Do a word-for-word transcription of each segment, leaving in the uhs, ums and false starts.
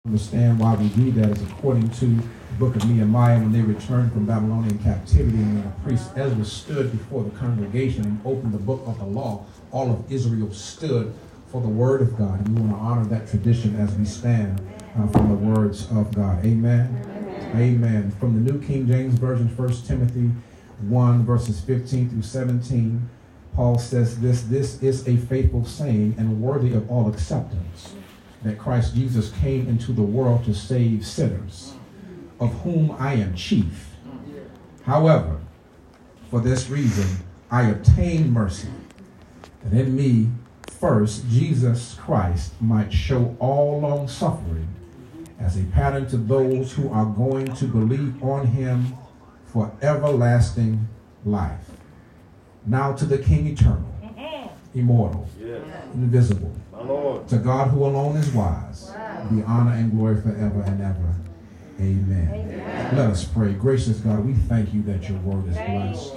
Understand why we do that is according to the book of Nehemiah, when they returned from Babylonian captivity, and when the priest Ezra stood before the congregation and opened the book of the law, all of Israel stood for the word of God. And we want to honor that tradition as we stand uh, from the words of God. Amen. Amen. Amen. From the New King James Version, First Timothy one, verses fifteen through seventeen, Paul says this, this is a faithful saying and worthy of all acceptance, that Christ Jesus came into the world to save sinners, of whom I am chief. However, for this reason, I obtained mercy, that in me first Jesus Christ might show all long suffering as a pattern to those who are going to believe on him for everlasting life. Now to the King eternal, immortal, yes, invisible, Lord, to God who alone is wise, wow, be honor and glory forever and ever. Amen. Amen. Let us pray. Gracious God, we thank you that your word is blessed.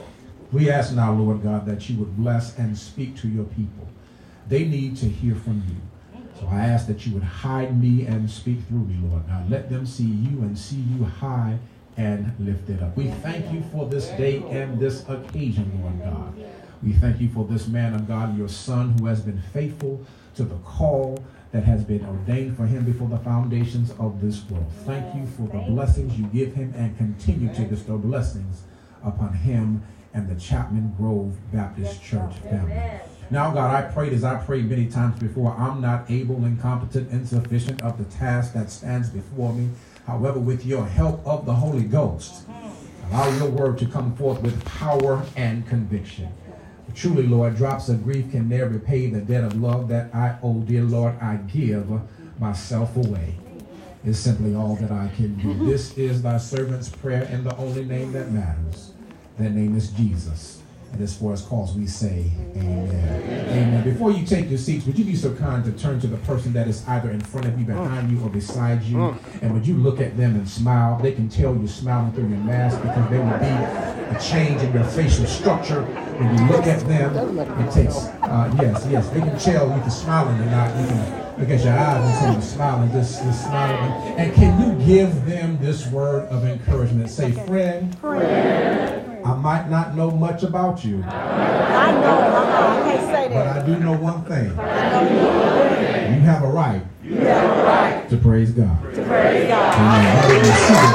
We ask now, Lord God, that you would bless and speak to your people. They need to hear from you. So I ask that you would hide me and speak through me, Lord God. Let them see you and see you high and lifted up. We thank you for this day and this occasion, Lord God. We thank you for this man of God, your son, who has been faithful to the call that has been ordained for him before the foundations of this world. Thank you for the blessings you give him and continue to bestow blessings upon him and the Chapman Grove Baptist Church family. Now, God, I prayed as I prayed many times before, I'm not able, incompetent, insufficient of the task that stands before me. However, with your help of the Holy Ghost, allow your word to come forth with power and conviction. Truly, Lord, drops of grief can never repay the debt of love that I owe. Dear Lord, I give myself away. It's simply all that I can do. This is thy servant's prayer in the only name that matters. That name is Jesus. And as for his cause, we say amen. Amen. Amen. Before you take your seats, would you be so kind to turn to the person that is either in front of you, behind you, or beside you? And would you look at them and smile? They can tell you're smiling through your mask, because there will be a change in your facial structure when you look at them. It takes, uh, yes, yes, they can tell if you're smiling or not. You can look at your eyes and say you're smiling, just, just smiling. And can you give them this word of encouragement? Say, friend, friend, I might not know much about you. I know, I can't say that. But I do know one thing. You have a right. You have a right to praise God. To praise God. Amen.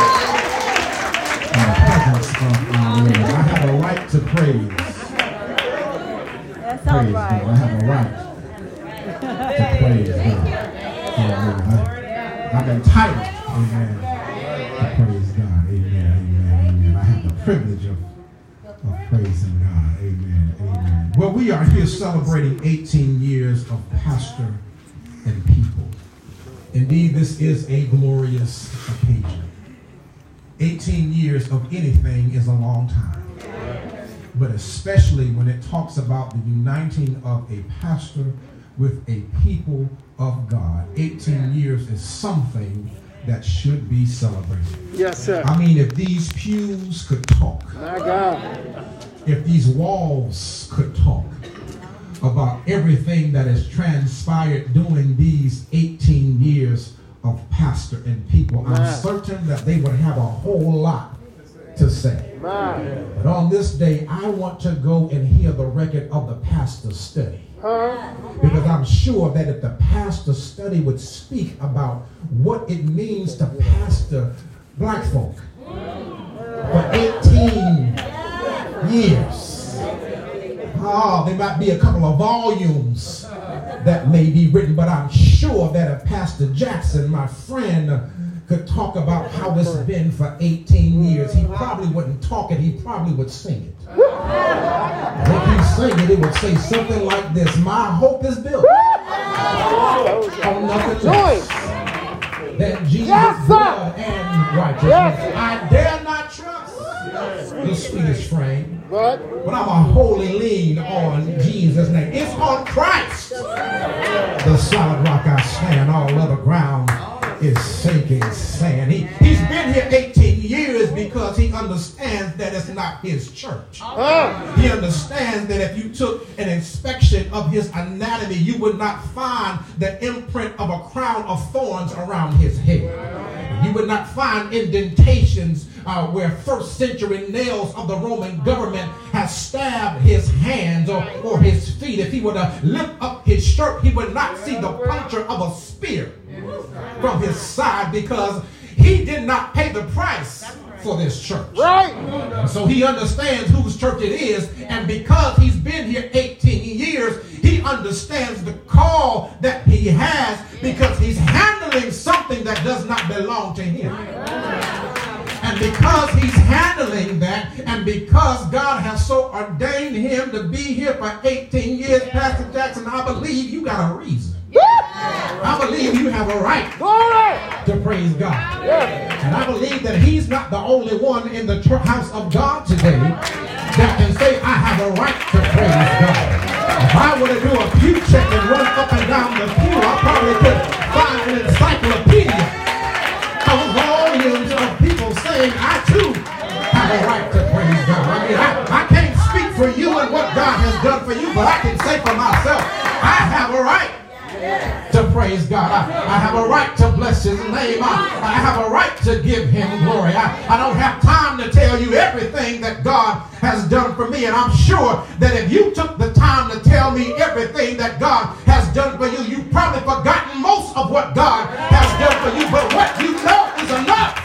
I have a right to praise. That's all right. God. I have a right to praise God. Amen. I'm entitled, amen, to praise God. Amen. Amen. Amen. I have the privilege of of praising God. Amen. Amen. Well, we are here celebrating eighteen years of pastor and people. Indeed, this is a glorious occasion. eighteen years of anything is a long time. But especially when it talks about the uniting of a pastor with a people of God. eighteen years is something that should be celebrated. Yes, sir. I mean, if these pews could talk, my God, if these walls could talk about everything that has transpired during these eighteen years of pastor and people, man, I'm certain that they would have a whole lot to say. Man. But on this day, I want to go and hear the record of the pastor's study. Huh? Because I'm sure that if the pastor study would speak about what it means to pastor black folk for eighteen years, oh, there might be a couple of volumes that may be written, but I'm sure that if Pastor Jackson, my friend, could talk about how this has been for eighteen years, he probably wouldn't talk it, he probably would sing it. And if he sang it, it would say something like this: my hope is built on nothing less than Jesus' yes, blood and righteousness. Yes. I dare not trust the sweetest frame, but I'm a wholly lean on Jesus' name. It's on Christ, the solid rock I stand. All other ground is sinking sand. He, he's been here eighteen years because because he understands that it's not his church. Oh. He understands that if you took an inspection of his anatomy, you would not find the imprint of a crown of thorns around his head. You would not find indentations uh, where first century nails of the Roman government have stabbed his hands or, or his feet. If he were to lift up his shirt, he would not see the puncture of a spear from his side, because he did not pay the price for this church. Right. So he understands whose church it is, and because he's been here eighteen years, he understands the call that he has, because he's handling something that does not belong to him. And because he's handling that, and because God has so ordained him to be here for eighteen years, Pastor Jackson, I believe you got a reason. I believe you have a right to praise God. And I believe that he's not the only one in the house of God today that can say, I have a right to praise God. If I were to do a pew check and run up and down the pew, I probably could find an encyclopedia of volumes of people saying, I too have a right to praise God. I mean, I, I can't speak for you and what God has done for you, but I can say for myself, I have a right to praise God. I, I have a right to bless his name. I, I have a right to give him glory. I, I don't have time to tell you everything that God has done for me. And I'm sure that if you took the time to tell me everything that God has done for you, you've probably forgotten most of what God has done for you. But what you know is enough.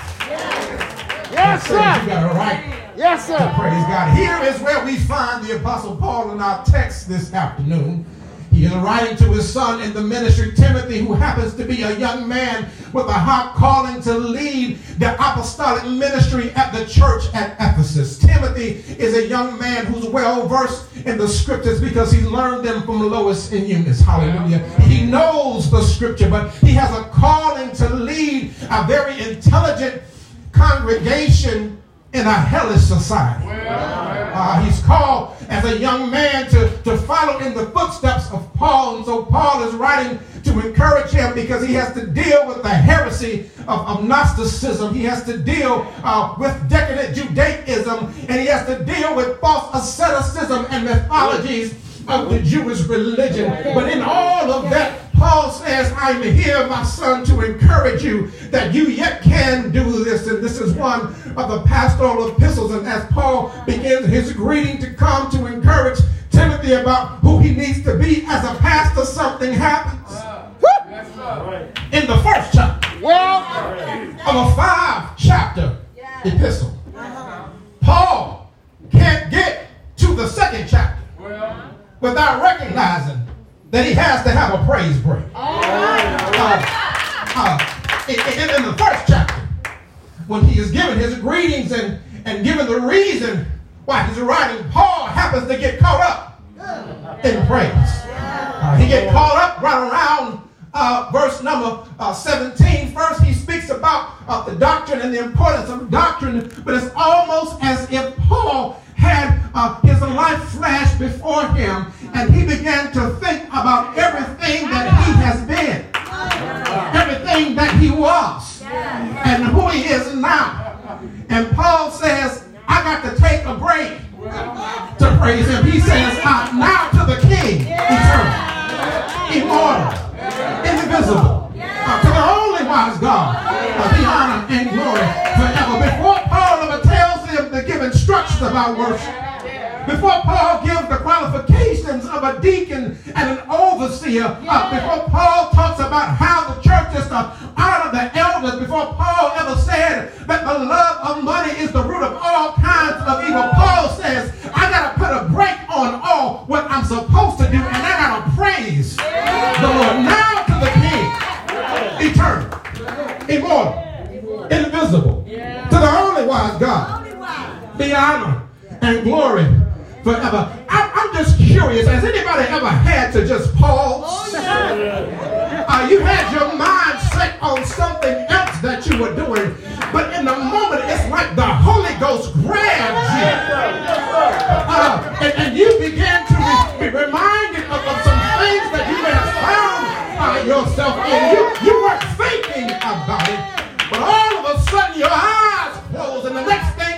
Yes, sir. You got a right yes, sir. to praise God. Here is where we find the Apostle Paul in our text this afternoon. He is writing to his son in the ministry, Timothy, who happens to be a young man with a high calling to lead the apostolic ministry at the church at Ephesus. Timothy is a young man who's well versed in the scriptures because he learned them from Lois and Eunice. Hallelujah. He knows the scripture, but he has a calling to lead a very intelligent congregation in a hellish society. Uh, he's called as a young man to, to follow in the footsteps of Paul. And so Paul is writing to encourage him because he has to deal with the heresy of, of Gnosticism. He has to deal uh, with decadent Judaism. And he has to deal with false asceticism and mythologies of the Jewish religion. But in all of that, Paul says, I'm here, my son, to encourage you that you yet can do this. And this is one of the pastoral epistles. And as Paul begins his greeting to come to encourage Timothy about who he needs to be as a pastor, something happens. In the first chapter of a five chapter epistle, Paul can't get to the second chapter without recognizing that he has to have a praise break. Uh, uh, in, in, in the first chapter, when he is giving his greetings and, and giving the reason why he's writing, Paul happens to get caught up in praise. Uh, he gets caught up right around uh, verse number uh, seventeen. First, he speaks about uh, the doctrine and the importance of doctrine, but it's almost as if Paul had uh, his life flash before him, and he began to think about everything that he has been, everything that he was, and who he is now. And Paul says, I got to take a break to praise him. He says, uh, now to the King, eternal, immortal, indivisible, uh, to the only wise God, uh, be honor and glory forever. Before Paul ever tells him to give instructions about worship, before Paul gives the qualifications of a deacon and an overseer, uh, before Paul talks about how the church is to honor the elders, before Paul ever said that the love of money is the root of all kinds of evil, Paul says, I got to put a break on all what I'm supposed to do, and I got to praise the Lord. Now to the King, eternal, immortal, indivisible, to the only wise God, be honor and glory forever. I'm, I'm just curious, has anybody ever had to just pause? Uh, you had your mind set on something else that you were doing, but in the moment it's like the Holy Ghost grabs you, uh, and, and you began to be, be reminded of, of some things that you may have found uh, yourself in. You, you weren't thinking about it, but all of a sudden your eyes close, and the next thing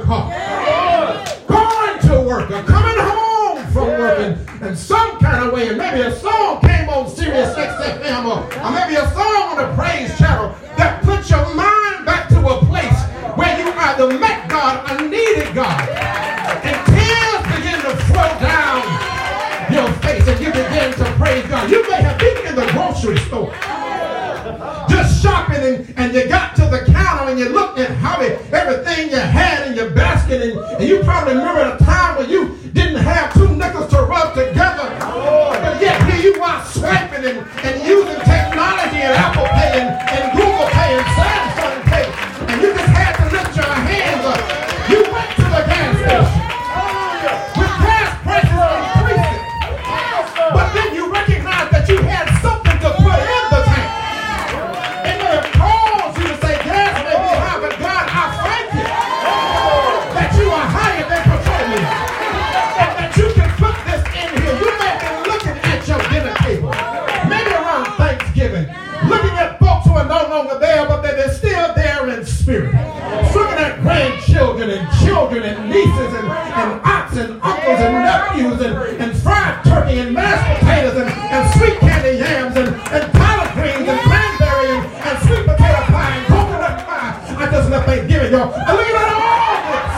car, going to work, or coming home from work, and, and some kind of way, and maybe a song came on Sirius X F M, or, or maybe a song on the Praise Channel that puts your mind back to a place where you either met God or needed God. And tears begin to flow down your face, and you begin to praise God. You may have been in the grocery store just shopping, and, and you got to the counter and you looked at how it, everything you had in your basket, and, and you probably remember a time when you didn't have two nickels to rub together, but yet here you are swiping and, and using technology and Apple Pay and, and Google Pay and Samsung Pay, and you just had to lift your hands up. You went to the gas station with gas prices increasing, but then you recognized that you had something to put in the tank. And when it calls you to say gas may be high, but God, I thank you that you are higher than petroleum, and that you can put this in here. You may have been looking at your dinner table, maybe around Thanksgiving, looking at folks who are no longer there, but they're still there in spirit. Looking at grandchildren and children and nieces and, and aunts and uncles and nephews and, and fried turkey and mashed potatoes and, and sweet candy yams and, and collard greens and cranberry and, and sweet potato pie and coconut pie. I just left Thanksgiving, y'all. And look at all this.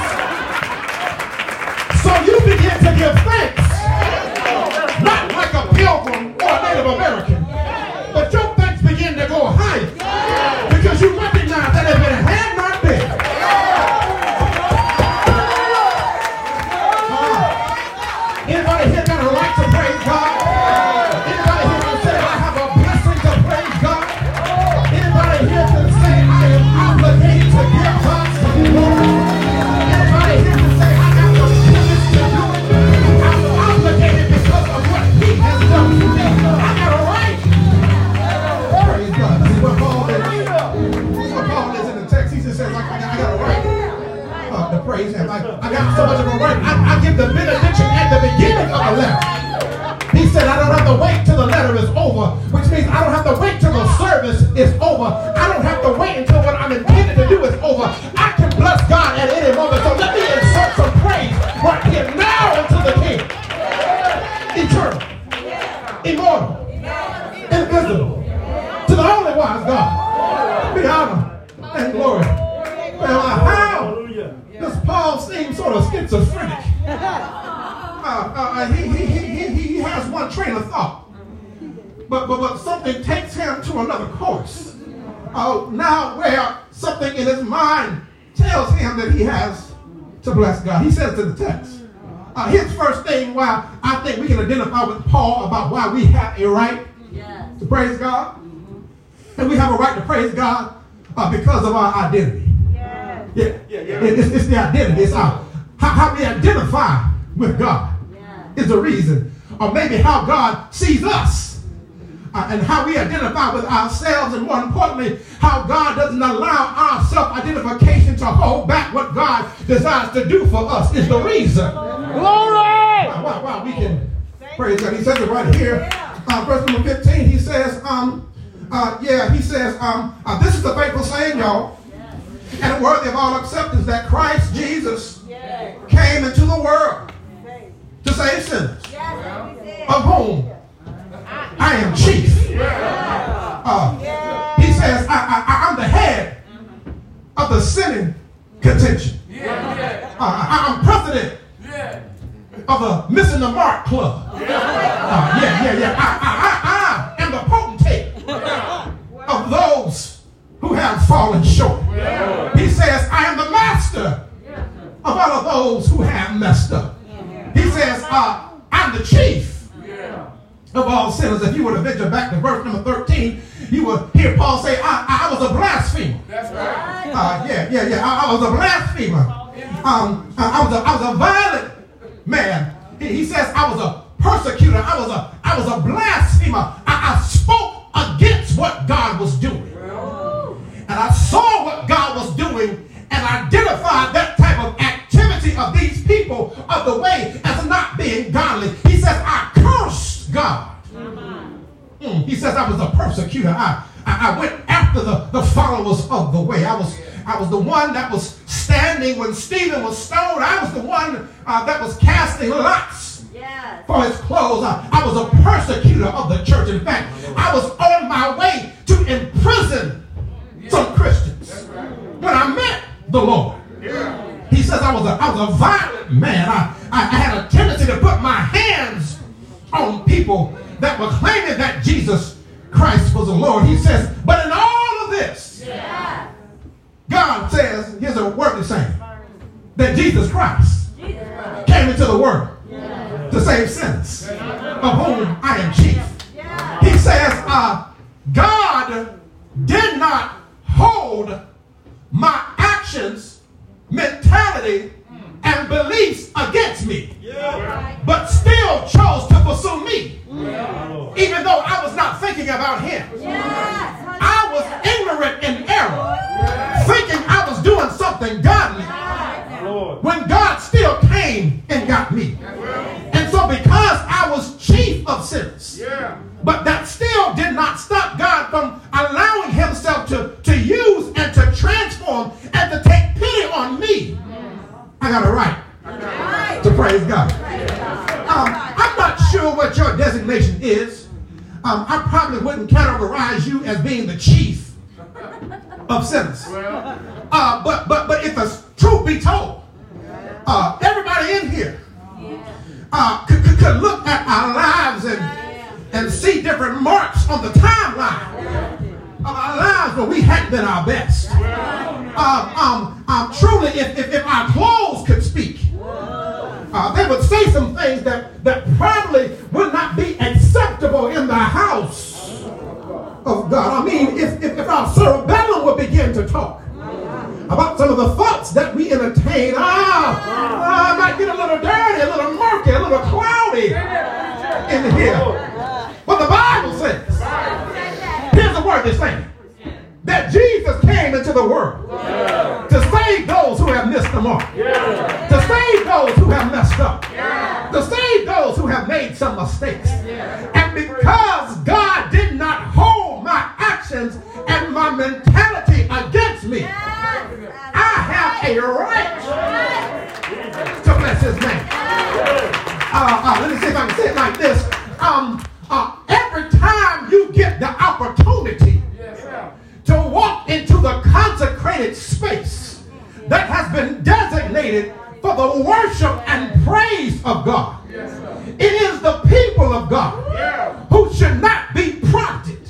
So you begin to give thanks, not like a pilgrim or a Native American, but your thanks begin to go higher because you recognize that if it had not been anybody here got a right to praise God? Anybody here can say, I have a blessing to praise God? Anybody here can say, I am obligated to give God some glory? Anybody here can say, I have the privilege to do it? I'm obligated because of what He has done for me. I got a right. Praise God. This is what Paul is. This is what Paul is in the text. He just says, I, I, got, I got a right. Uh, to praise Him. I, I got so much of a right. I, I give the benediction at the beginning of the letter. He said, I don't have to wait till the letter is over, which means I don't have to wait till the service is over. I don't have to wait until what I'm intended to do is over. I can bless God at any moment. So let me insert some praise right here now into the King. Eternal, immortal, invisible, to the only wise God, be honor and glory. Well, how does Paul seem sort of schizophrenic? Uh, uh, he, he, he, he has one train of thought, but, but, but something takes him to another course. Uh, now where something in his mind tells him that he has to bless God. He says to the text, uh, his first thing why I think we can identify with Paul about why we have a right yes. to praise God. And we have a right to praise God uh, because of our identity. Yes. Yeah, yeah, yeah. It, it's, it's the identity. It's our, how, how we identify with God yes. is the reason. Or maybe how God sees us. Uh, and how we identify with ourselves, and more importantly, how God doesn't allow our self-identification to hold back what God desires to do for us is the reason. Glory! Why, why, why we can praise God. He says it right here, uh, verse number fifteen. He says, um, uh, yeah, he says, um, uh, this is the faithful saying, y'all, and worthy of all acceptance, that Christ Jesus came into the world to save sinners, of whom I am chief. Uh, he says, I, I, I'm the head of the sinning contention. Uh, I, I'm president of the missing the mark club. Uh, yeah, yeah, yeah. I, I, I, I am the potentate of those who have fallen short. He says, I am the master of all of those who have messed up. He says, uh, I'm the chief of all sinners. If you were to venture back to verse number thirteen, you would hear Paul say, I, I was a blasphemer. That's right. Uh, yeah, yeah, yeah. I, I was a blasphemer. Um, I, was a, I was a violent man. He, he says I was a persecutor. I was a, I was a blasphemer. I, I spoke against what God was doing. And I saw what God was doing and identified that type of activity of these people of the way as not being godly. He says, I cursed God. Mm, he says I was a persecutor. I, I, I went after the, the followers of the way. I was, I, I was the one that was standing when Stephen was stoned. I was the one uh, that was casting lots yes. for his clothes. I, I was a persecutor of the church. In fact, I was on my way to imprison some Christians when I met the Lord. He says I was a, I was a violent man. I, I, I had a tendency to put my hands on people that were claiming that Jesus Christ was the Lord. He says, but in all of this, yeah. God says, here's a word saying, that Jesus Christ Jesus Christ. came into the world yeah. to save sinners, yeah. of whom I am chief. Yeah. He says, uh, God did not hold my actions, mentality, and beliefs against me, yeah. but still chose to pursue me, yeah. even though I was not thinking about him. Yeah. I was ignorant in error, yeah. thinking I was doing something godly, yeah. when God still came and got me. Yeah. And so because I was chief of sinners, yeah. but that still did not stop God from allowing himself to, to use and to transform and to take pity on me. I got a right right. to praise God. Um, I'm not sure what your designation is. Um, I probably wouldn't categorize you as being the chief of sinners. Uh, but but but if the truth be told, uh, everybody in here uh, could, could, could look at our lives and and see different marks on the timeline of our lives where we hadn't been our best. Um, um, um, truly, if, if, if our clothes could speak, uh, they would say some things that, that probably would not be acceptable in the house of God. I mean, if, if, if our cerebellum would begin to talk about some of the thoughts that we entertain, ah, ah, it might get a little dirty, a little murky, a little cloudy in here. But the Bible says, here's the word that's saying, that Jesus came into the world yeah. to save those who have missed the mark, yeah. to save those who have messed up, yeah. to save those who have made some mistakes. Yeah. And because God did not hold my actions and my mentality against me, yeah. I have a right to bless his name. Uh, uh, let me see if I can say it like this. Um, uh, every time you get the opportunity to walk into the consecrated space that has been designated for the worship and praise of God, it is the people of God who should not be prompted,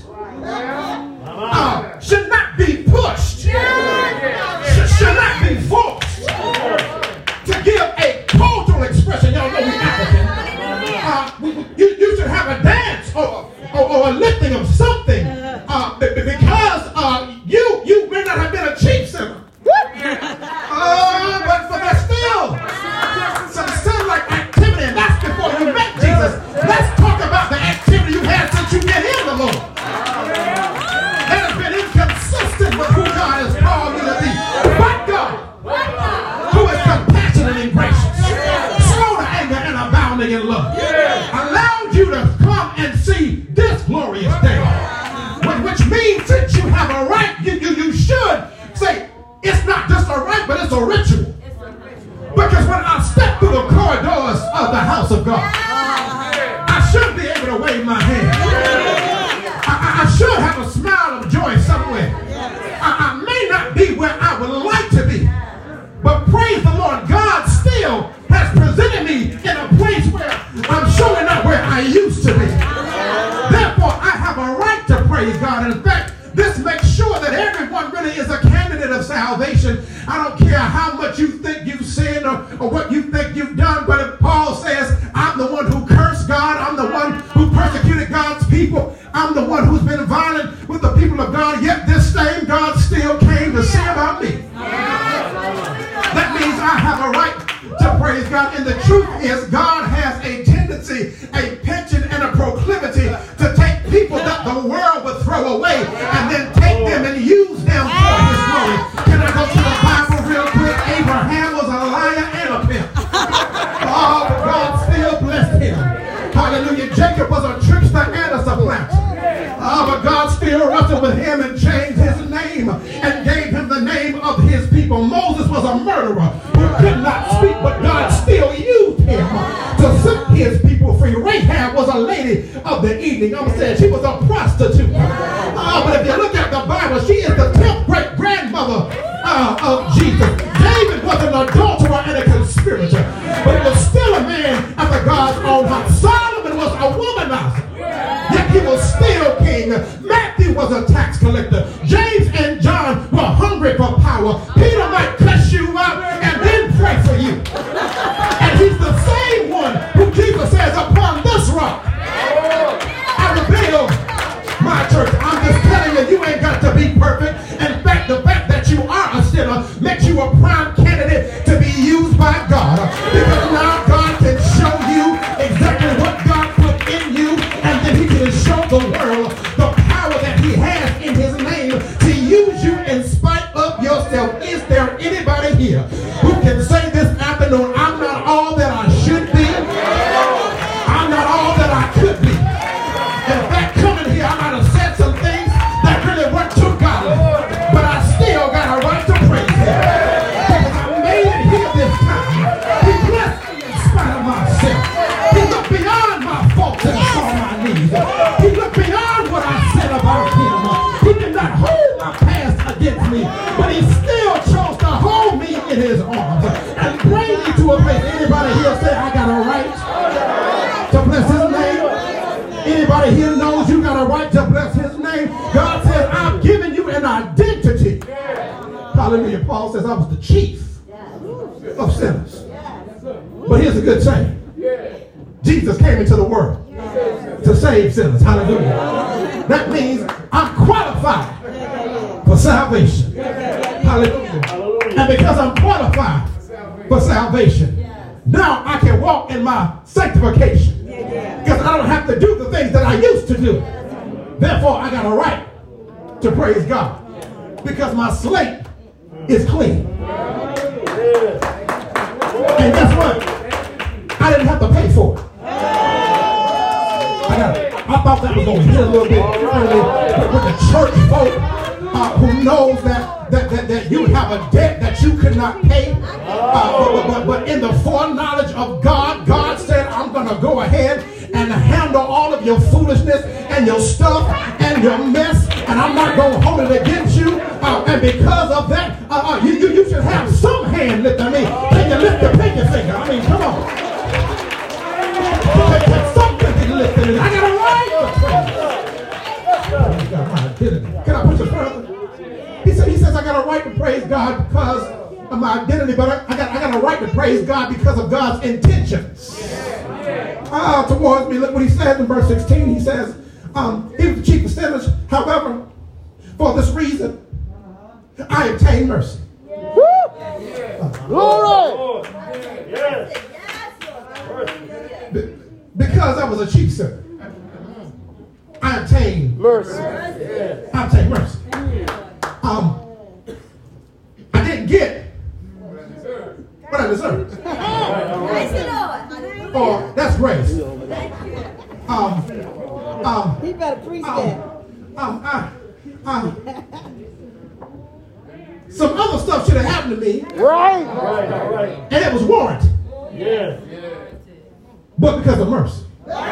uh, should not be pushed, should, should not be forced to give a cultural expression. Y'all know we African. Uh, we, you, you should have a dance or, or, or a lifting of something uh, because uh, you you may not have been a chief sinner. Uh, but, but there's still some sin-like activity, and that's before you met Jesus. Let's talk about the activity you had since you get in the Lord. That has been inconsistent with who God has called you to be. But God, who is compassionate and gracious, slow to anger and abounding in love, allowed you to come and see this glorious day. Which means that you have a right, you, you, you should say, it's not just a right, but it's a ritual. Because when I step through the corridors of the house of God, I should be able to wave my hand. I, I should have a smile of joy somewhere. I, I may not be where I would like to be, but praise the Lord, God still has presented me in a place where I'm surely not where I used to be. Therefore, I have a right to praise God. And in fact, this makes sure that everyone really is a candidate of salvation. I don't care how much you think you've sinned or, or what you think you've done, but if Paul says, I'm the one who cursed God, I'm the one who persecuted God's people, I'm the one who's been violent with the people of God, yet this same God still came to see about me. That means I have a right to praise God. And the truth is, God has a tendency, a penchant, and a proclivity to take people that the world would throw away and then take them and use them for his glory. Can I go to the Bible real quick? Abraham was a liar and a pimp. Oh, but God still blessed him. Hallelujah. Jacob was a trickster and a supplanter. Oh, but God still wrestled with him and changed his name and gave him the name of his not speak, but God still used him to set his people free. Rahab was a lady of the evening. I'm saying she was a prostitute. Uh, but if you look at the Bible, she is the tenth great grandmother uh, of Jesus. David was an adulterer and a conspirator, but he was still a man after God's own heart. Solomon was a womanizer, yet he was still king. Matthew was a tax collector. James and John were hungry for power. Peter might cuss you out and then pray for you. And he's the same one who Jesus says, upon this rock I will build my church. I'm just telling you, you ain't got to be perfect. In fact, the fact that you are a sinner makes you a prime candidate to be used by God. Because now God can show you exactly what God put in you, and then he can show the world the power that he has in his name to use you in spite of yourself. Is there anybody here who can say this afternoon, I'm not all that I should be? I'm not all that I could be. In fact, coming here, I might have said some things that really weren't too godly, but I still got a right to praise him. Because I made it here this time. He blessed me in spite of myself. He looked beyond my faults and saw my needs. He looked beyond what I said about him. He did not hold my past against me, but he still chose to hold me in his arms and bring me to a place. Anybody here say, I got a right to bless his name? Anybody here knows you got a right to bless his name? God says, I've given you an identity. Hallelujah. Paul says, I was the chief of sinners. But here's a good saying. Jesus came into the world to save sinners. Hallelujah. That means I'm qualified for salvation. Hallelujah. And because I'm qualified for salvation, now I can walk in my sanctification. Because I don't have to do the things that I used to do. Therefore, I got a right to praise God. Because my slate is clean. And guess what? I didn't have to pay for it. I, got it. I thought that was going to hit a little bit early with the church folk uh, who knows that, that, that, that you have a debt that you could not pay. Uh, but, but, but in the foreknowledge of God, God said, I'm going to go ahead and handle all of your foolishness and your stuff and your mess, and I'm not going to hold it against you. Uh, and because of that, uh, uh, you, you, you should have some hand lifted. I mean, can you lift your pinky finger? I mean, come on. Can, can something lifted? I got a right to praise. Got my identity. Can I put you further? He said, he says, I got a right to praise God because of my identity, but I, I got I got a right to praise God because of God's intentions. Uh, towards me, look what he says in verse sixteen. He says, um, he was the chief of sinners. However, for this reason, I obtained mercy. Glory! Be- because I was a chief sinner, I obtained Mercy. I obtained mercy. Um, I didn't get what I deserved. Praise the Lord. Or that's grace. Um, um, He better preach um, that. um, I, um, some other stuff should have happened to me, Right? Right, all right. and it was warranted. Yeah. But because of mercy.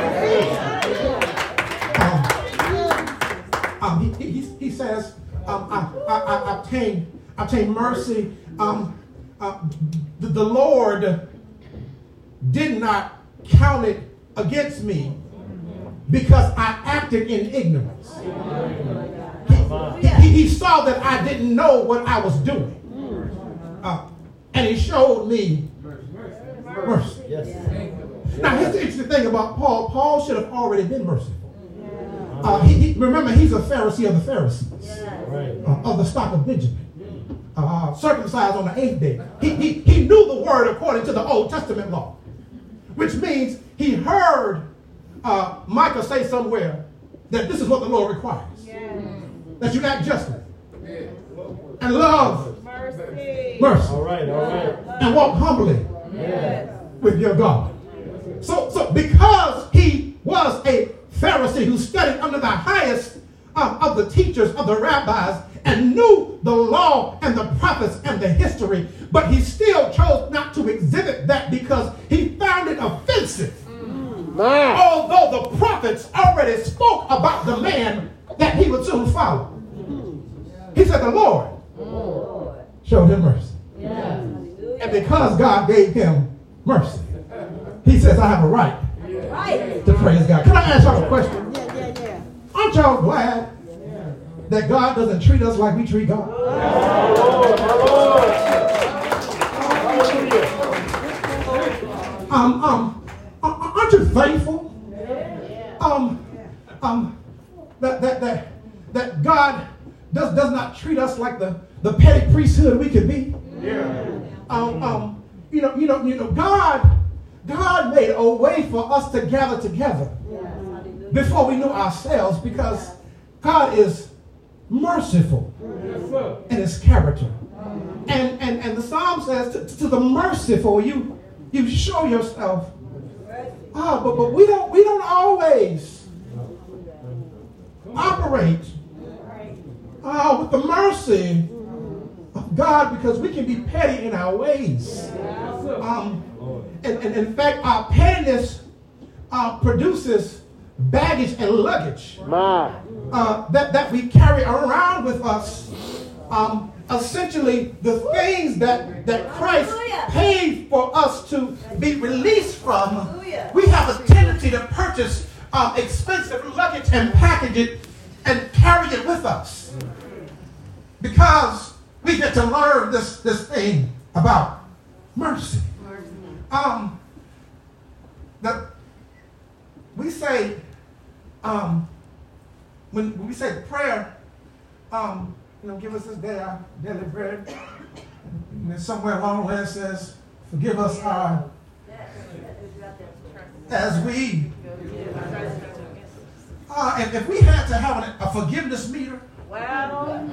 Um, um, he, he, he says, um, I, I, I obtain, obtain mercy. Um, uh, the, the Lord did not count it against me because I acted in ignorance. He, he, he saw that I didn't know what I was doing. Uh, and he showed me mercy. Now, here's the interesting thing about Paul. Paul should have already been merciful. Uh, he, he, remember, he's a Pharisee of the Pharisees, uh, of the stock of Benjamin, uh, circumcised on the eighth day. He, he, he knew the word according to the Old Testament law, which means he heard uh, Micah say somewhere that this is what the Lord requires. That you act justly and love mercy, mercy. All right, all right. And walk humbly Yes. with your God. So, so because he was a Pharisee who studied under the highest um, of the teachers of the rabbis and knew the law and the prophets and the history, but he still chose not to exhibit that because he found it offensive. Mm. Although the prophets already spoke about the man that he would soon follow. He said the Lord oh. showed him mercy. Yeah. And because God gave him mercy, he says, I have a right, right. to praise God. Can I ask y'all a question? Yeah, yeah, yeah. Aren't y'all glad yeah. that God doesn't treat us like we treat God? Oh, Lord, Lord. Um, um, aren't you thankful? Um, um, that, that, that, that God does, does not treat us like the, the petty priesthood we could be? Yeah. Um, um, you know, you know, you know, God, God made a way for us to gather together before we knew ourselves, because God is merciful in his character. And, and, and the Psalm says to, to the merciful, you, you show yourself. Ah, but, but we don't, we don't always operate uh, with the mercy of God, because we can be petty in our ways. Um, and, and in fact, our pettiness uh, produces baggage and luggage uh, that, that we carry around with us. Um, essentially, the things that, that Christ paid for us to be released from, we have a tendency to purchase um, expensive luggage and package it and carry it with us, because we get to learn this, this thing about mercy. Um, the, we say, um, when, when we say the prayer, um, you know, give us this day our daily bread, and then somewhere along the way it says, forgive us our, as we, uh, and if we had to have a, a forgiveness meter, well,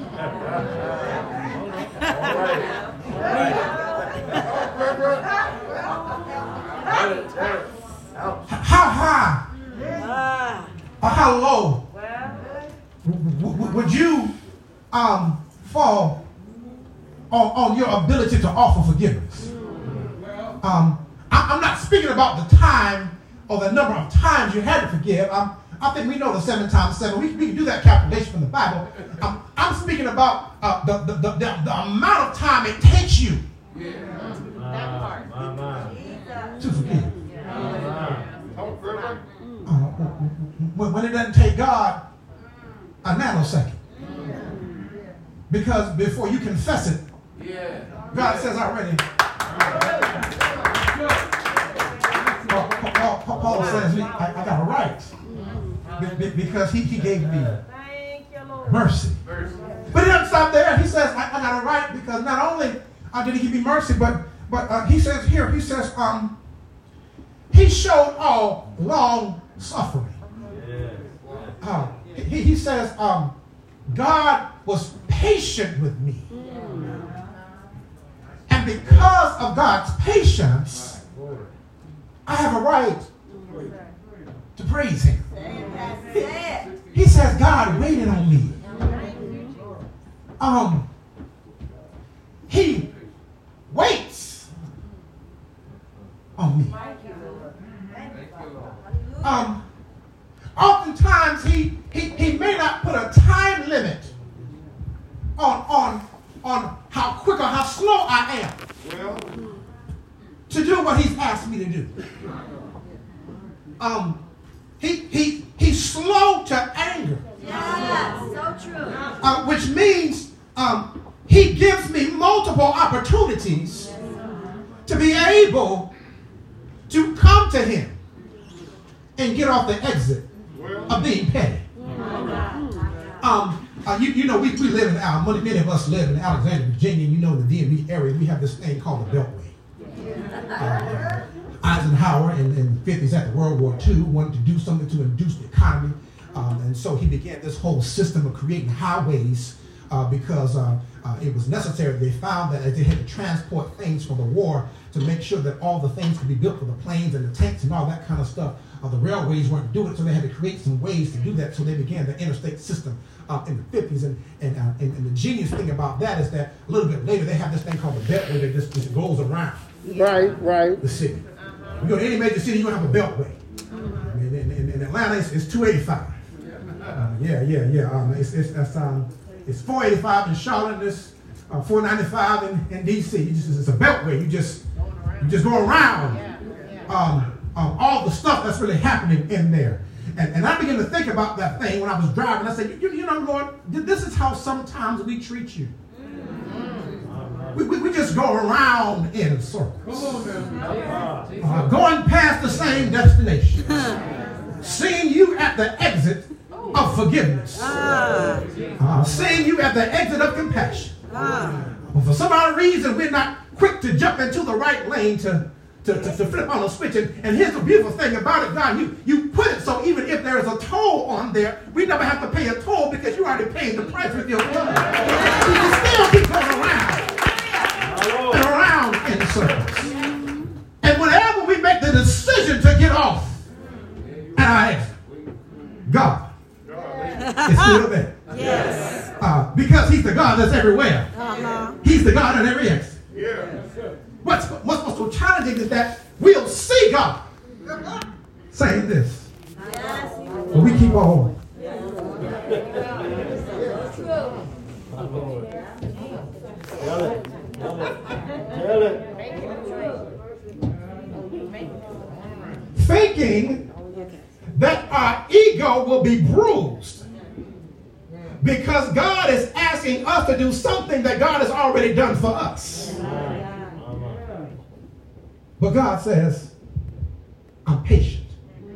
how high or how low would you um, fall on, on your ability to offer forgiveness? Um, I, I'm not speaking about the time or the number of times you had to forgive. I'm, I think we know the seven times seven. We, we can do that calculation from the Bible. Um, I'm speaking about uh, the, the, the, the, the amount of time it takes you yeah. that part. to forgive. Yeah. Uh, when, when it doesn't take God a nanosecond. Because before you confess it, yeah. God says already. Paul, Paul, Paul says, I, I got a right. Because he, he gave me mercy. But he doesn't stop there. He says, I, I got a right, because not only uh, did he give me mercy, but but uh, he says here, he says, um, he showed all long suffering. Uh, he, he says, um, God was patient with me. And because of God's patience, I have a right to praise him. He, he says, God waited on me. Um, he waits on me. Um, oftentimes he, he, he may not put a time limit on, on, on how quick or how slow I am to do what he's asked me to do. Um, he, he, he's slow to anger. Yeah, so true. Uh, which means um, he gives me multiple opportunities to be able to come to him and get off the exit of being petty. Um, uh, you, you know, we, we live in, uh, many, many of us live in Alexandria, Virginia. You know, in the D M V area, we have this thing called the Beltway. Uh, Eisenhower in, in the fifties after World War Two wanted to do something to induce the economy. Um, and so he began this whole system of creating highways uh, because uh, uh, it was necessary. They found that they had to transport things from the war to make sure that all the things could be built for the planes and the tanks and all that kind of stuff. Uh, the railways weren't doing it, so they had to create some ways to do that. So they began the interstate system uh, in the fifties. And and, uh, and and the genius thing about that is that a little bit later they have this thing called the Beltway that just, just goes around Right, right. the city. You go to any major city, you're going to have a Beltway. In, in, in Atlanta, it's, it's two eighty-five. Uh, yeah, yeah, yeah. Um, it's it's it's, um, it's four eighty-five in Charlotte. And it's uh, four ninety-five in, in D C. You just, it's a Beltway. You just you just go around um, um, all the stuff that's really happening in there. And, and I began to think about that thing when I was driving. I said, you, you know, Lord, this is how sometimes we treat you. We, we, we just go around in circles. Uh, going past the same destination. Seeing you at the exit of forgiveness. Uh, seeing you at the exit of compassion. But for some odd reason, we're not quick to jump into the right lane to, to, to, to flip on a switch. And, and here's the beautiful thing about it, God. You, you put it so even if there is a toll on there, we never have to pay a toll because you already paid the price with your blood. We can still keep going around and around in circles. And whenever we make the decision to get off at our exit, God is still there. Yes. Uh, because he's the God that's everywhere. Uh-huh. He's the God at every exit. Yeah. What's, what's, what's so challenging is that we'll see God saying this. But we keep on. Tell it. Tell it. Tell it. Thinking that our ego will be bruised because God is asking us to do something that God has already done for us. But God says, I'm patient.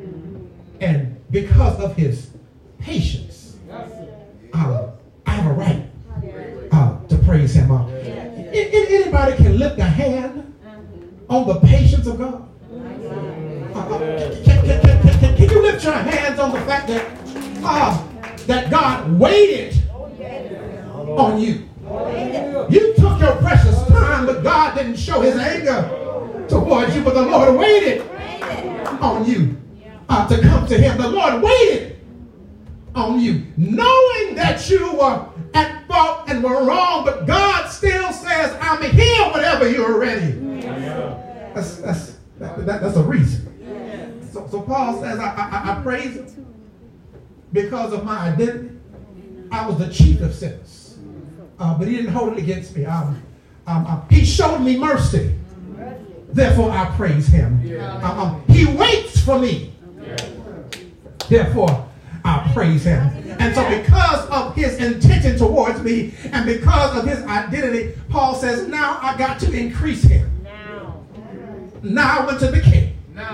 And because of his patience, uh, I have a right uh, to praise him. Uh, anybody can lift a hand on the patience of God? Uh, can, can, can, can, can you lift your hands on the fact that uh, that God waited on you? You took your precious time, but God didn't show his anger towards you, but the Lord waited on you uh, to come to him. The Lord waited on you, knowing that you were at fault and were wrong, but God still says, I'm here whenever you're ready. That's, that's, that, that, that's a reason. So, so Paul says, I, I, I praise him because of my identity. I was the chief of sinners, uh, but he didn't hold it against me. Um, um, um, he showed me mercy. Therefore, I praise him. Um, um, he waits for me. Therefore, I praise him. And so because of his intention towards me and because of his identity, Paul says, now I got to increase him. Now unto the King.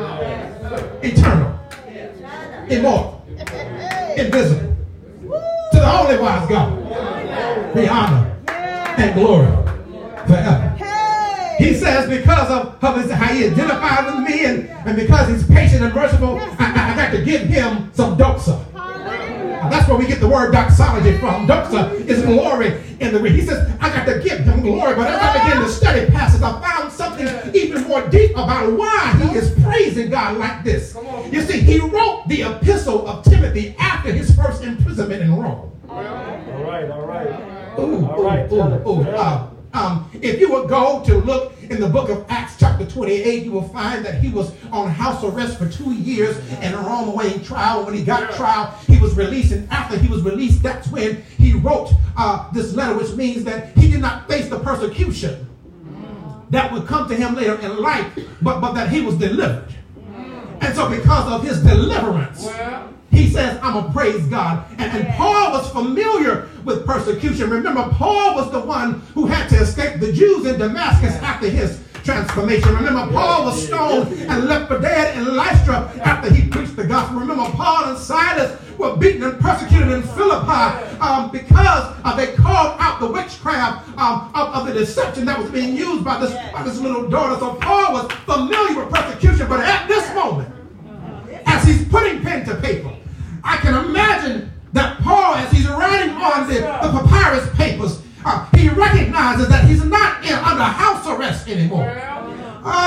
Eternal. Immortal. Invisible. To the only wise God. Be honor and glory forever. He says because of, of his, how he identified with me and, and because he's patient and merciful, I, I, I got to give him some doxa. Uh, that's where we get the word doxology from. Doxa is glory in the He says, I got to give him glory. But as I began to study passages, I found something even more deep about why he is praising God like this. You see, he wrote the epistle of Timothy after his first imprisonment in Rome. All right, all right. Ooh, all right, ooh, tell it, ooh, tell uh, um, if you would go to look in the book of Acts chapter twenty-eight, you will find that he was on house arrest for two years and a Rome awaiting trial. When he got trial, he was released, and after he was released, that's when he wrote uh, this letter, which means that he did not face the persecution that would come to him later in life, but, but that he was delivered. And so because of his deliverance, he says, I'm going to praise God. And, and Paul was familiar with persecution. Remember, Paul was the one who had to escape the Jews in Damascus after his transformation. Remember, Paul was stoned and left for dead in Lystra after he preached the gospel. Remember, Paul and Silas were beaten and persecuted in Philippi um, because uh, they called out the witchcraft um, of, of the deception that was being used by this, by this little daughter. So Paul was familiar with persecution, but at this moment, as he's putting pen to paper, I can imagine that Paul, as he's writing on the, the papyrus papers, uh, he recognizes that he's not in, under house arrest anymore. Uh,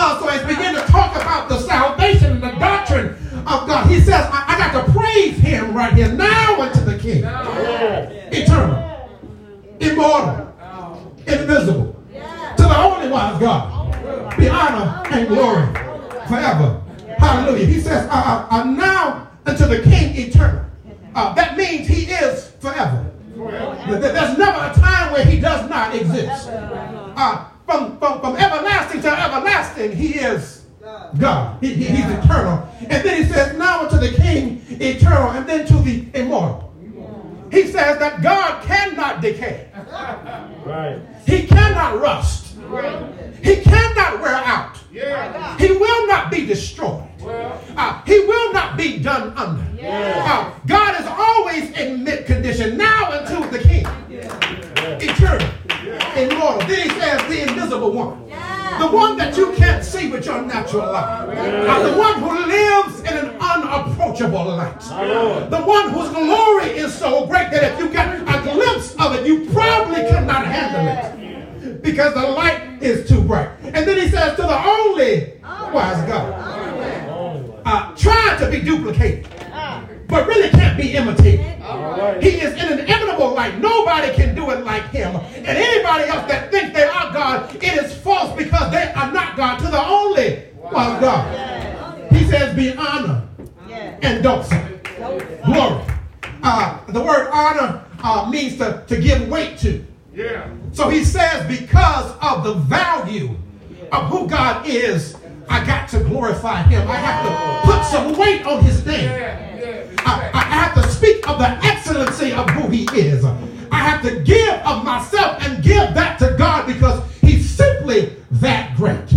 about the salvation and the doctrine of God. He says, I, I got to praise him right here. Now unto the King. Eternal. Immortal. Invisible. To the only wise God. Be honor and glory forever. Hallelujah. He says, uh, uh, now unto the King eternal. Uh, that means he is forever. There's never a time where he does not exist. Uh, from, from, from everlasting to everlasting, he is God. He, he, he's eternal. And then he says, now unto the King eternal, and then to the immortal. He says that God cannot decay. Right. He cannot rust. He cannot wear out. He will not be destroyed. Uh, he will not be done under. Uh, God is always in mid condition. Now unto the King. Eternal. Immortal. Then he says the invisible one. The one that you can't see with your natural eye. Uh, the one who lives in an unapproachable light. The one whose glory is so great that if you got a glimpse of it, you probably cannot handle it. Because the light is too bright. And then he says to the only wise God. Uh, trying to be duplicated. But really can't be imitated. He is in an inimitable light. Nobody can do it like him. And anybody else that thinks they are God, it is false because they are not God. To the only wise God. He says be honor and doxa. Glory. Uh, the word honor uh, means to, to give weight to. Yeah. So he says because of the value of who God is, I got to glorify him. I have to put some weight on his name. I, I have to speak of the excellency of who he is. I have to give of myself and give that to God because he's simply that great.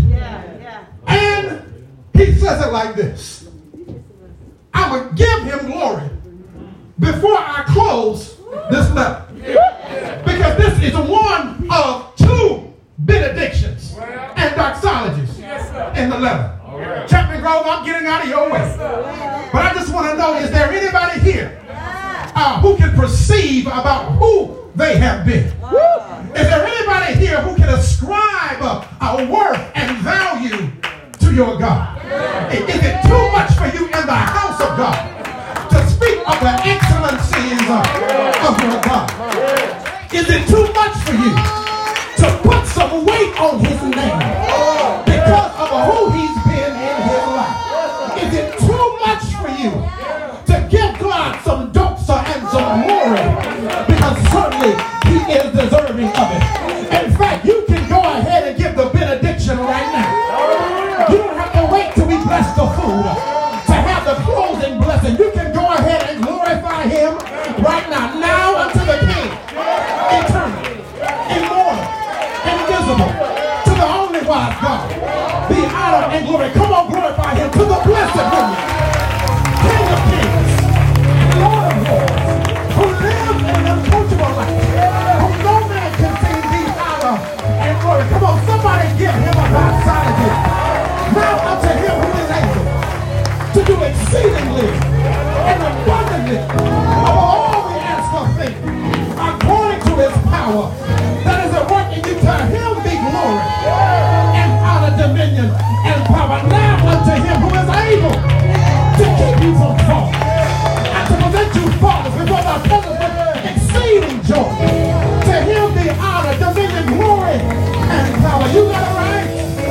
And he says it like this. I'm going to give him glory before I close this letter. Because this is one of two benedictions and doxologies in the letter. Chapman Grove, I'm getting out of your way. But I just want to know, is there anybody here uh, who can perceive about who they have been? Is there anybody here who can ascribe a, a worth and value to your God? Is it too much for you in the house of God to speak of the excellencies of, of your God? Is it too much for you to put some weight on his name because of who he's been in his life? Is it too much for you to give God some doxa and some glory? Because certainly he is deserving of it. In fact, you can go ahead and give the benediction right now. You don't have to wait till we bless the food to have the closing blessing. You can go ahead and glorify him right now. Now unto the King, eternal, immortal, invisible, to the only wise God, be honor and glory. Come on, glorify him to the blessed one, King of kings, Lord of lords, who lives in an unapproachable light, whom no man can see, be honor and glory. Come on, somebody give him a doxology. Now unto him who is able to do exceedingly and abundantly above all we ask or think, according to his power that is at work in you. To him be glory and honor, dominion and power. Now unto him who is able to keep you from falling and to present you faultless before the presence with exceeding joy. To him be honor, dominion, glory and power. You got a right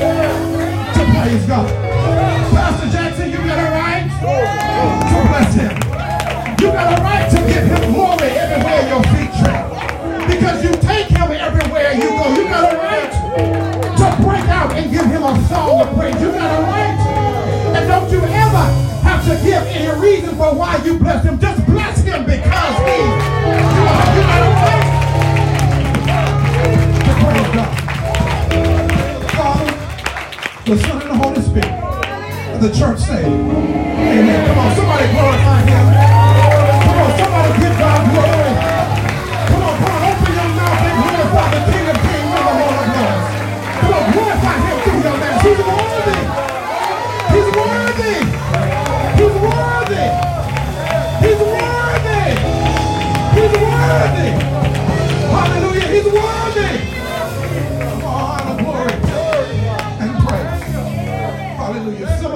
to praise God. Pastor Jackson, you got a right to bless him. You got a right to give him glory everywhere your feet tread. Because you take him everywhere you go. You got a right to break out and give him a song of praise. You got a right. And don't you ever have to give any reason for why you bless him. Just bless him because he is. You got a right to praise God. Father, the Son, and the Holy Spirit. The church say, amen. Come on, somebody glorify him. Come on, somebody give God glory. Come on, come on, open your mouth and glorify the King of Kings and the Lord of Lords. Come on, glorify him through your lips. He's worthy. He's worthy. He's worthy. He's worthy. He's worthy. Hallelujah, he's worthy. Come on, honor, glory, and praise. Hallelujah. Some of you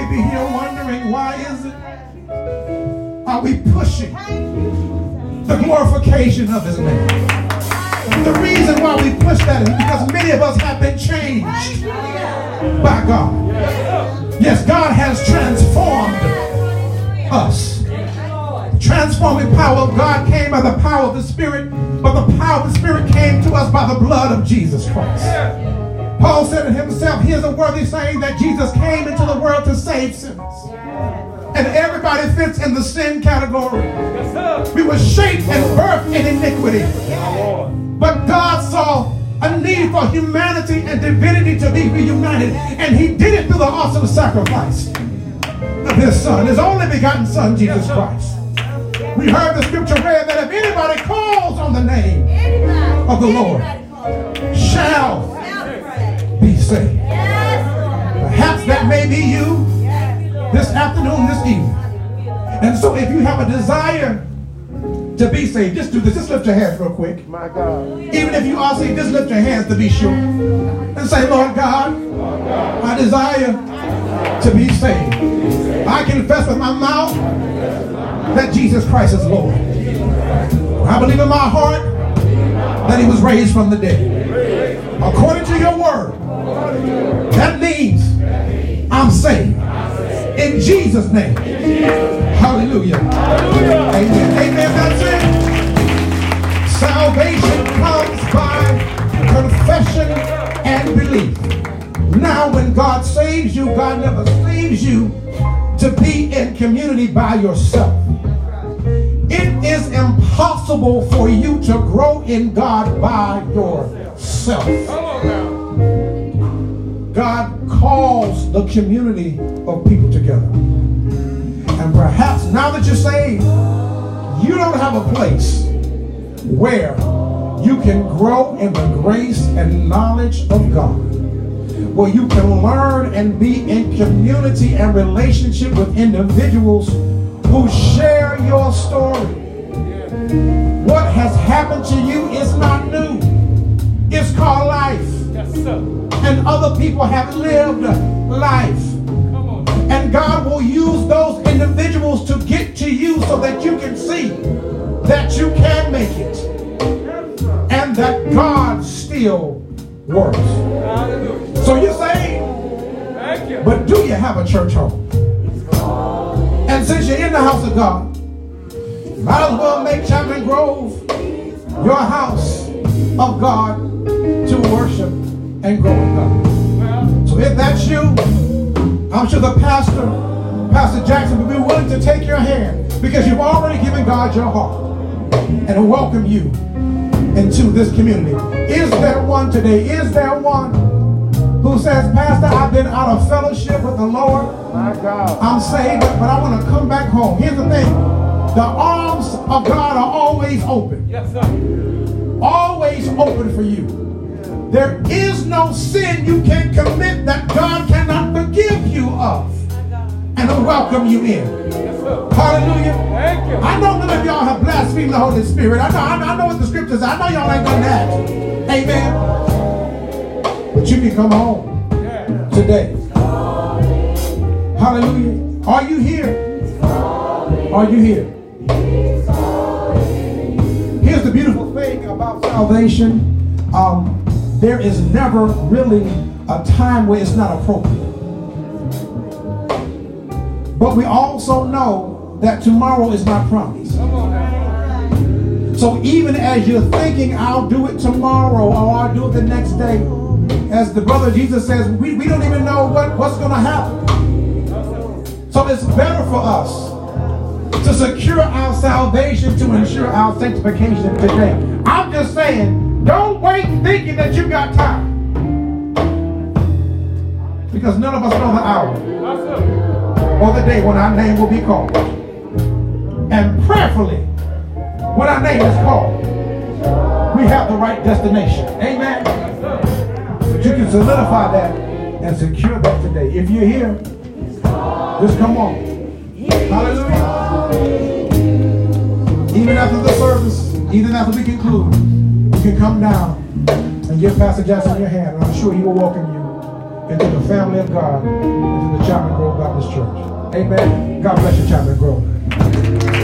be here wondering, why is it? Are we pushing the glorification of his name? The reason why we push that is because many of us have been changed by God. Yes, God has transformed us. The transforming power of God came by the power of the Spirit, but the power of the Spirit came to us by the blood of Jesus Christ. Paul said it himself, here's a worthy saying that Jesus came into the world to save sinners. And everybody fits in the sin category. We were shaped and birthed in iniquity. But God saw a need for humanity and divinity to be reunited. And he did it through the awesome sacrifice of his son, his only begotten son, Jesus Christ. We heard the scripture read that if anybody calls on the name of the Lord, shall be saved. Perhaps that may be you this afternoon, this evening. And so if you have a desire to be saved, just do this. Just lift your hands real quick. My God. Even if you are saved, just lift your hands to be sure. And say, Lord God, I desire to be saved. I confess with my mouth that Jesus Christ is Lord. I believe in my heart that he was raised from the dead. According to your word, that means I'm saved. In Jesus' name. Hallelujah. Amen. Amen. That's it. Salvation comes by confession and belief. Now, when God saves you, God never saves you to be in community by yourself. It is impossible for you to grow in God by yourself. God calls the community of people together. And perhaps now that you're saved, you don't have a place where you can grow in the grace and knowledge of God, where you can learn and be in community and relationship with individuals who share your story. What has happened to you is not new. It's called life. Yes, sir. And other people have lived life. And God will use those individuals to get to you so that you can see that you can make it. And that God still works. So you're saying, but do you have a church home? And since you're in the house of God, might as well make Chapman Grove your house of God to worship and grow in God. So if that's you, I'm sure the pastor, Pastor Jackson, will be willing to take your hand because you've already given God your heart and welcome you into this community. Is there one today? Is there one who says, Pastor, I've been out of fellowship with the Lord. My God. I'm saved, but I want to come back home. Here's the thing. The arms of God are always open. Yes, sir. Always open for you. There is no sin you can commit that God cannot forgive you of and welcome you in. Yes, sir. Hallelujah. Thank you. I know none of y'all have blasphemed the Holy Spirit. I know, I know, I know what the scriptures are. I know y'all ain't done that. Amen. But you can come home today. Hallelujah. Are you here? Are you here? Here's the beautiful thing about salvation. Um, there is never really a time where it's not appropriate. But we also know that tomorrow is not promised. So even as you're thinking, I'll do it tomorrow or I'll do it the next day, as the brother Jesus says, we, we don't even know what, what's going to happen. So it's better for us to secure our salvation, to ensure our sanctification today. I'm just saying, don't wait thinking that you got time. Because none of us know the hour or the day when our name will be called. And prayerfully, when our name is called, we have the right destination. Amen. But you can solidify that and secure that today. If you're here, just come on. Hallelujah. Even after the service, even after we conclude, you can come down and give Pastor Jackson your hand, and I'm sure he will welcome you into the family of God, into the Chapman Grove Baptist Church. Amen. God bless you, Chapman Grove.